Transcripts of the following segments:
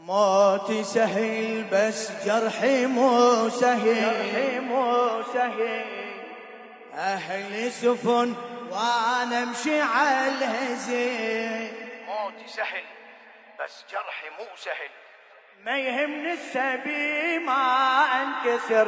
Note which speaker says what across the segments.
Speaker 1: موتي سهل بس جرحي مو سهل، أهل سفن وأنا أمشي على الهزيل.
Speaker 2: موتي سهل بس جرحي مو سهل،
Speaker 1: ما يهمني السبي ما أنكسر،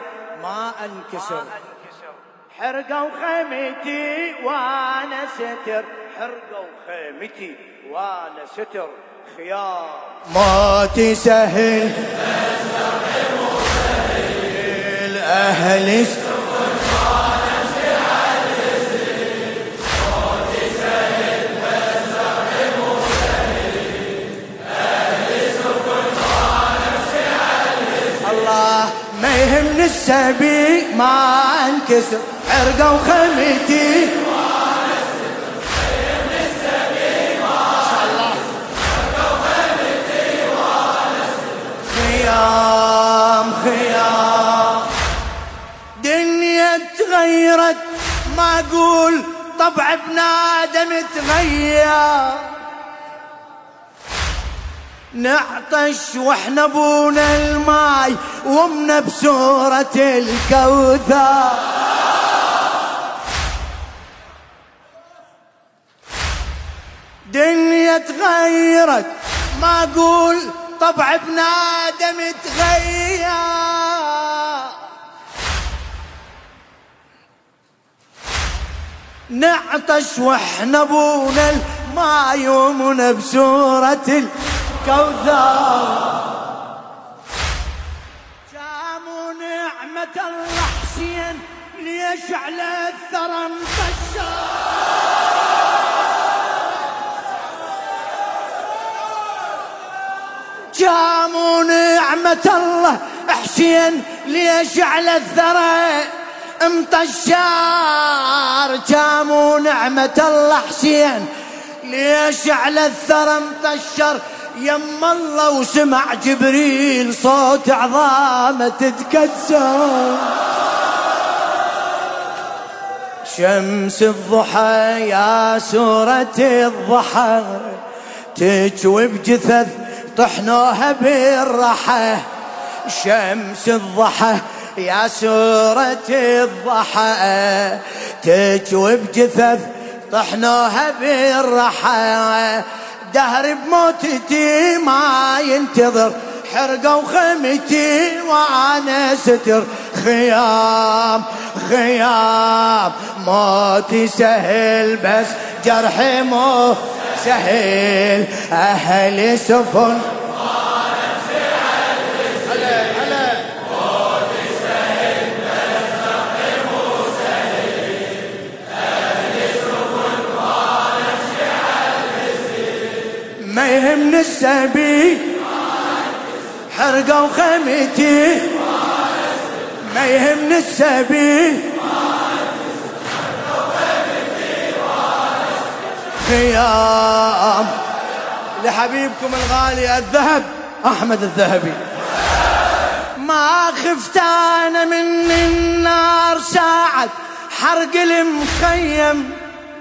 Speaker 1: حرقوا خيمتي وأنا ستر، حرقوا خيمتي وأنا ستر خيار. موتي سهل بس جرحي مو سهل، أهل سفن وأنا أمشي على الهزيل. موتي سهل بس جرحي مو سهل، أهل سفن وأنا أمشي على الهزيل. الله ما يهمني السبي ما انكسر، حرقوا خيمتي وأنا ستر، ما يهمني السبي ما شاء الله، حرقوا خيمتي وأنا ستر خيام خيام. دنيا تغيرت ما اقول طبع بنادم تغير، نعطش واحنا بونا الماي ومنا بسورة الكوثر. دنيا تغيرت ما اقول طبع بنادم تغير، نعطش واحنا بونا الماي ومنا بسورة الكوثر. جاموا نعمة الله حسين ليش على الثرى مبشر، جاموا نعمة الله حسين ليش على الثرى مطشر. جاموا نعمة الله حسين ليش على الثرى مطشر. يم الله وسمع جبريل صوت عظامه تتكسر. شمس الضحى يا سورة الضحى تجوي بجثث طحنوها بالرحى. شمس الضحى يا سورة الضحى تجوي بجثث طحنوها بالرحى. دهر بموتتي ما ينتظر، حرقوا خيمتي وأنا ستر خيام خيام. موتي سهل بس جرحي مو سهل، أهل سفن ما يهمني السبي حرقوا خيمتي، ما يهمني السبي خيام. لحبيبكم الغالي الذهب أحمد الذهبي. ما خفت أنا من النار ساعة حرق المخيم،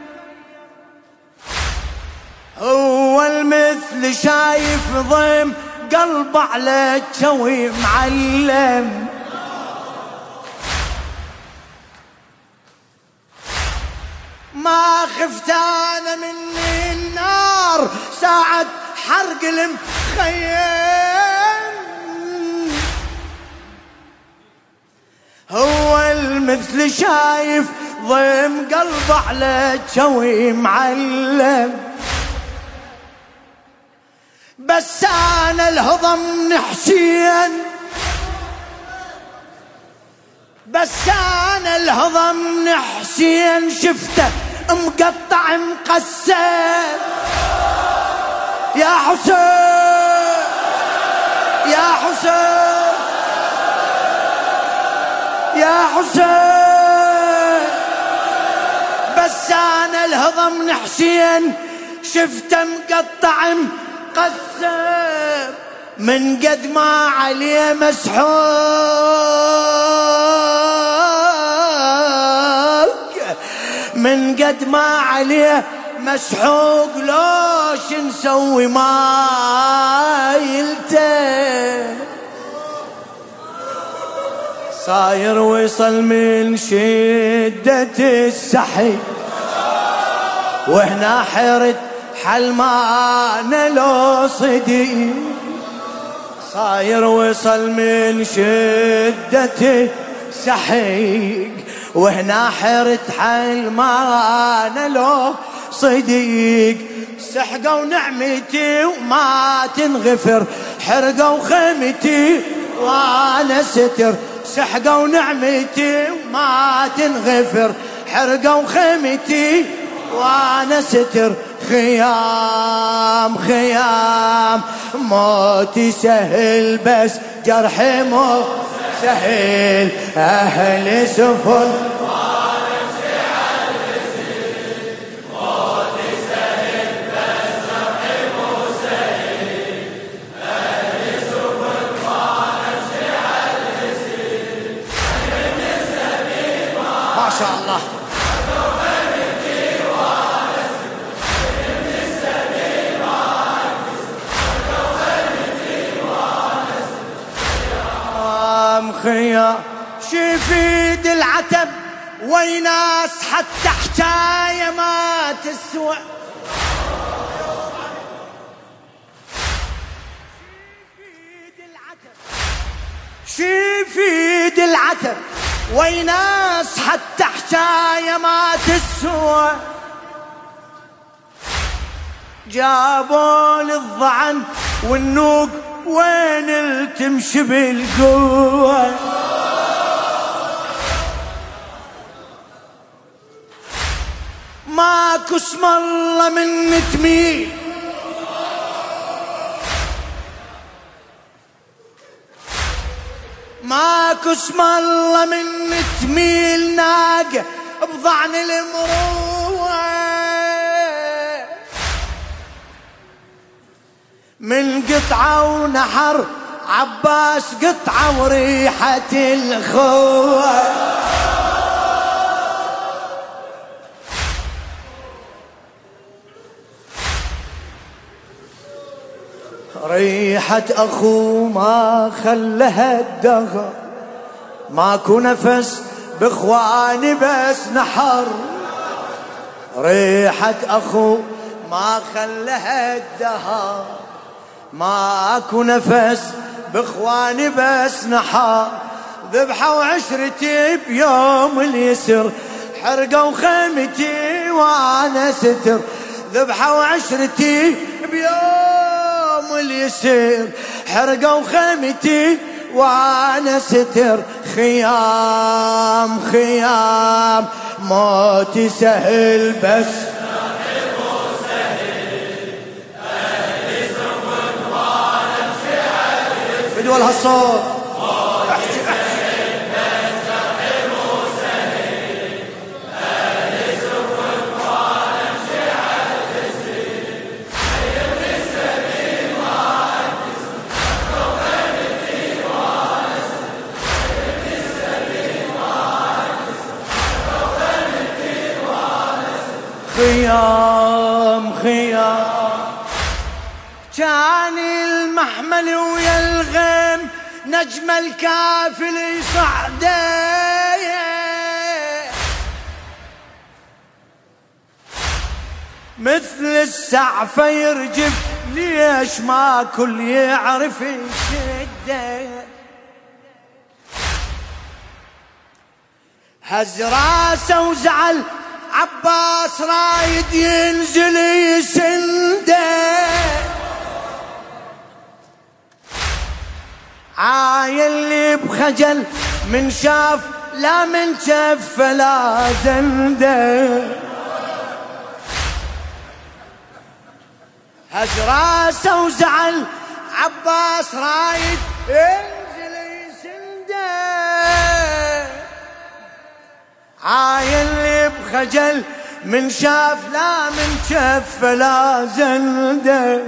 Speaker 1: هو المثل شايف ضيم قلب على جوي معلم. ما خفت انا من النار ساعة حرق المخيم، هو المثل شايف ضيم قلب على جوي معلم. بس أنا الهضم حسين، بس أنا الهضم حسين شفته مقطع مقسم. يا حسين يا حسين يا حسين. بس أنا الهضم حسين شفته مقطع قسم، من قد ما عليه مسحوق، من قد ما عليه مسحوق لوش نسوي ما يلتم. صاير وصل من شدة السحي، وهنا حرد حل ما نلو صديق. صاير وصل من شدة السحيق، وهنا حرد حل ما نلو صديق. سحقوا نعمتي وما تنغفر، حرقوا خيمتي وانا ستر. سحقوا نعمتي وما تنغفر، حرقوا خيمتي وانا ستر. خيام خيام موتي سهل، بس جرحي مو سهل. اهل سفر ما شاء الله. خيام شفيد العتب ويناس، حتى حكاية ما تسوى. شفيد العتب ويناس، حتى حكاية ما تسوى. جابوا للضعن والنوق، وين التمشي بالقوة. ماكو اسم الله من تميل، ماكو اسم الله من تميل. ناقة بضعن المروة، من قطعة ونحر عباس قطعة وريحة الخوة. ريحة أخو ما خلها الدهر، ماكو نفس بإخواني بس نحر. ريحة أخو ما خلها الدهر، ماكو نفس بإخواني بس نحر. ذبحوا عشرتي بيوم اليسر، حرقوا خيمتي وانا ستر. ذبحوا عشرتي بيوم اليسر، حرقوا خيمتي وانا ستر. خيام خيام موتي سهل، بس بدول هالصوت. خيام خيام كان المحمل ويا الغيم، نجم الكافل يصعده. مثل السعفة يرجف، ليش ما كل يعرف يشده. هز راسه وزعل، عباس رايد ينزل يسنده. عايل اللي بخجل، من شاف لا من شف لا زنده. هز راسه وزعل، عباس رايد ينزل يسنده. عايل اللي بخجل، من شاف لا من شف لا زنده.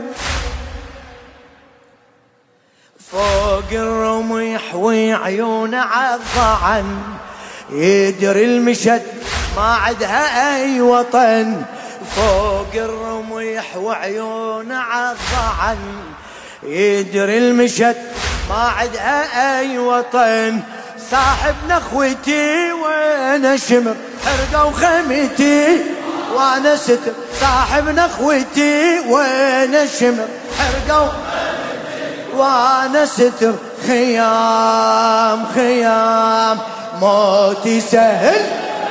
Speaker 1: فوق الرميح وعيونه عالضعن، يدري المشت ما عدها اي وطن. فوق الرميح وعيونه عالضعن، يدري المشت ما عدها اي وطن. صاحب نخوتي وانا شمر حرقة وخيمتي وانا ستر صاحب نخوتي وانا شمر حرقة وانا ستر خيام خيام موتي سهل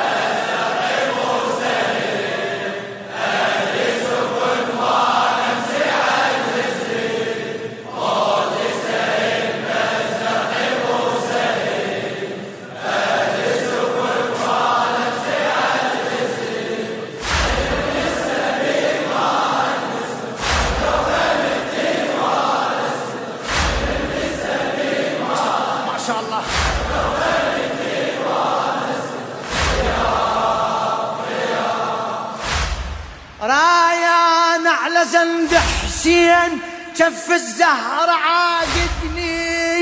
Speaker 1: رايان على زند حسين كف الزهر عاقدني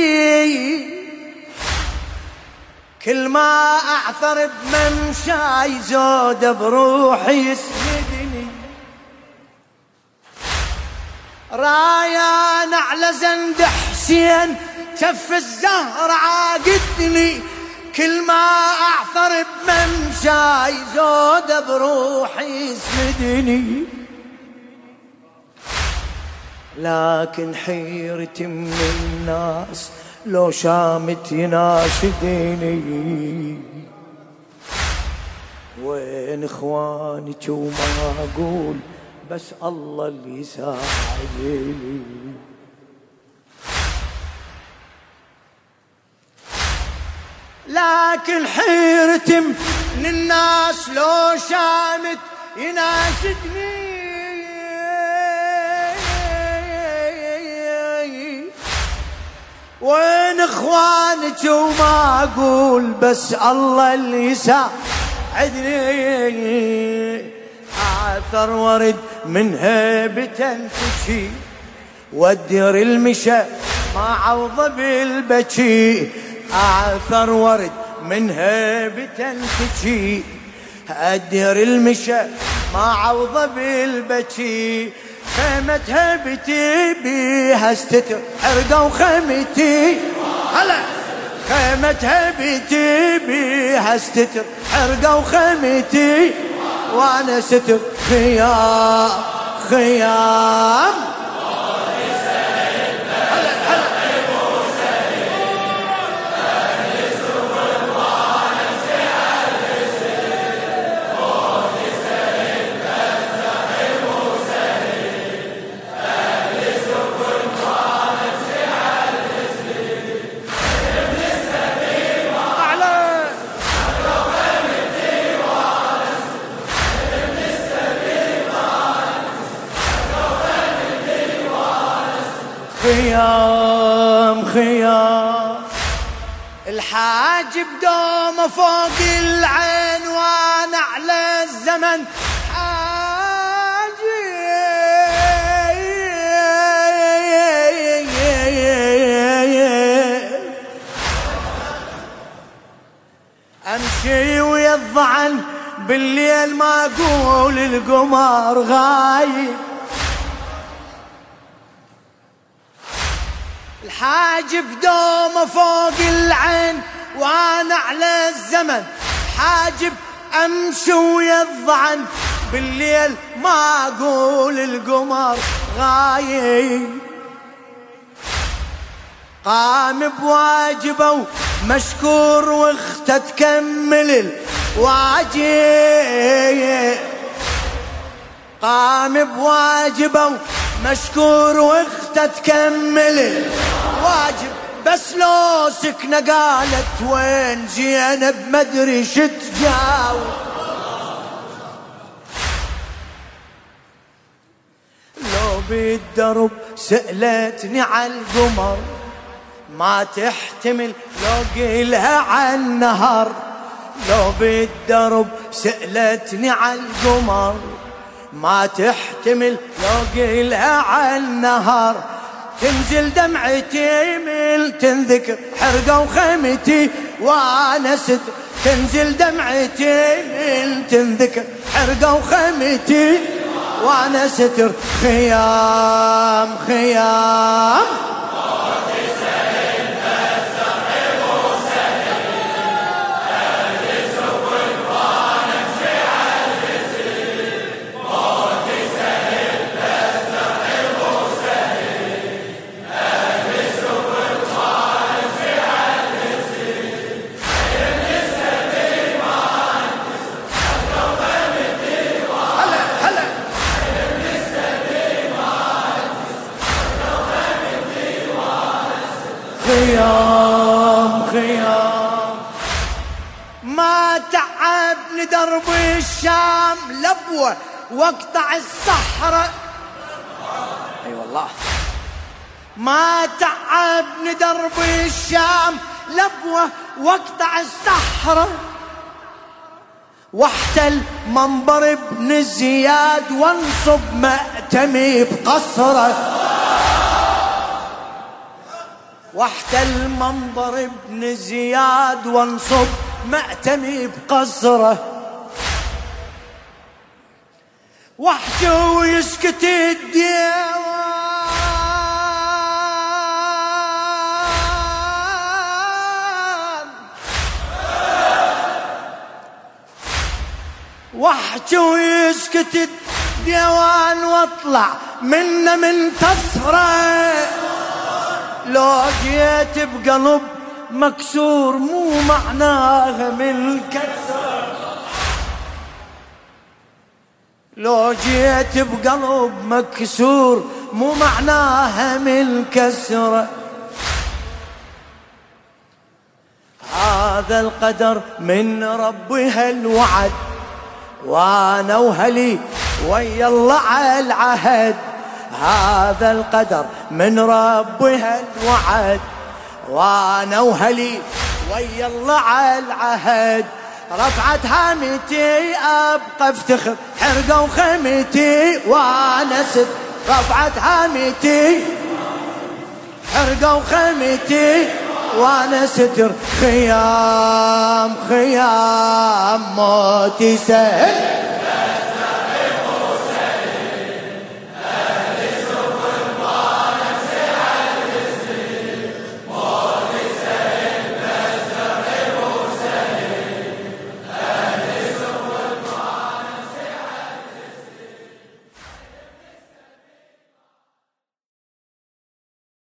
Speaker 1: كل ما اعثر بممشاي زود بروحي يسندني رايان على زند حسين كف الزهر عاقدني كل ما اعثر بممشاي زود بروحي يسندني لكن حيرتي من الناس لو شامت يناشدني وين اخوانك وما اقول بس الله اللي يساعدني لكن حيرتي من الناس لو شامت يناشدني وين اخوانك وما اقول بس الله اللي يساعدني اعثر ورد من هيبة تشي والدير المشى ما عوض بالبكي اعثر ورد من هيبة تشي الدير المشى ما عوض بالبكي خيمة هيبتي بيها استتر حرقة وخيمتي هلا خيمة هيبتي بيها استتر حرقة وخيمتي وانا ستر خيام خيام خيام خيام الحاجب دومه فوق العين وانا على الزمن حاجب امشي ويا الضعن بالليل ما اقول القمر غايب الحاجب دومه فوق العين وانا على الزمن حاجب امشي ويا الضعن بالليل ما اقول القمر غايب قام بواجبه ومشكور واخته تكمل الواجب قام بواجبه مشكور واخته تكمل الواجب بس لو سكنه قالت وين زينب مدري شتجاوب لو بالدرب سألتني على القمر ما تحتمل لو قيلها على النهر لو بالدرب سألتني على القمر ما تحتمل لو قيلها على النهر تنزل دمعتي من تنذكر حرقة وخيمتي وانا ستر تنزل دمعتي من تنذكر حرقة وخيمتي وانا ستر خيام خيام خيام خيام. ما تعبني درب الشام لبوة واقطع الصحراء. اي والله ما تعبني درب الشام لبوة واقطع الصحراء، واحتل منبر ابن زياد وانصب مأتمي بقصره. واحتل منبر ابن زياد وانصب مأتمي بقصره، واحكي ويسكت الديوان. واحكي ويسكت الديوان واطلع منا منتصره. لو جيت بقلب مكسور مو معناها من الكسرة. لو جيت بقلب مكسور مو معناها من الكسرة. هذا القدر من ربي هالوعد، وانا وهلي ويا الله على العهد. هذا القدر من ربي هالوعد، وانا وهلي ويا الله على العهد. رفعت هامتي ابقى افتخر حرقه وخيمتي وانا ست. رفعت هامتي حرقه وخيمتي وانا ستر. خيام خيام موتي سهل.